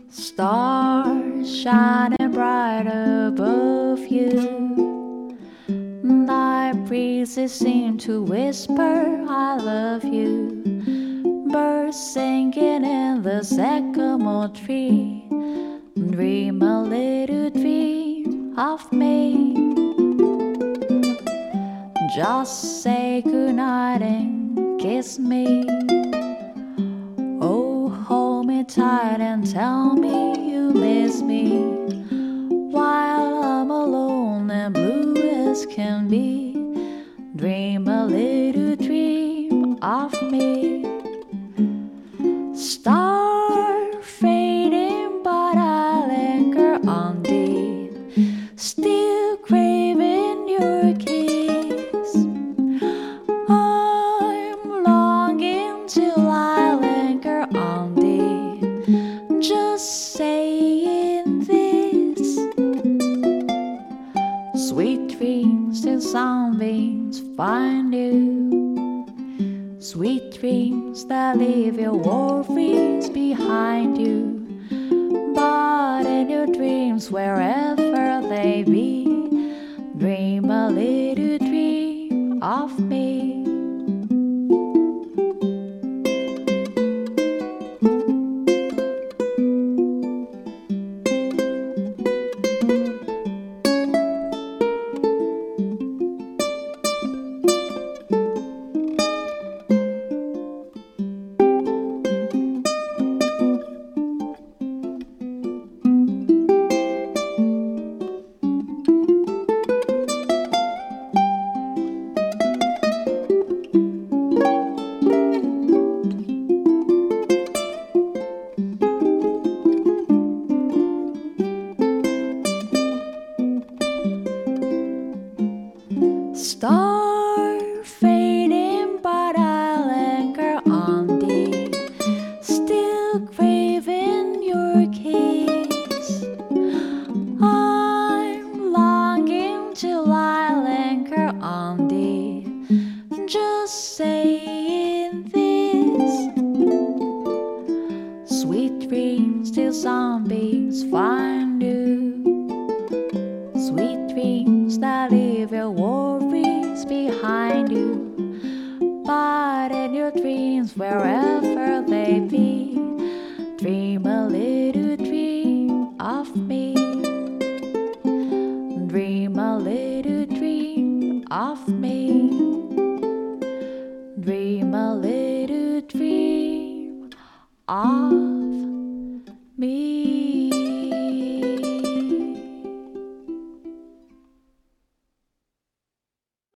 Stars shining bright above you. Night breezes seem to whisper, I love you. Birds singing in the sycamore tree. Dream a little dream of me. Just say goodnight and kiss me. Oh, hold me tight and tell me you miss me. While I'm alone and blue as can be, dream a little dream of me. Star fading, but I linger on thee, still craving your kiss. I'm longing till I linger on thee, just saying this. Sweet dreams till sunbeams find you. Sweet dreams that leave your worries behind you. But in your dreams, wherever they be, dream a little dream of me. Star fading, but I linger on thee, still craving your kiss. I'm longing till I linger on thee, just saying this. Sweet dreams till sunbeams find you. Sweet dreams that leave your worries behind you. But in your dreams, wherever they be, dream a little dream of me. Dream a little dream of me. Dream a little dream of me.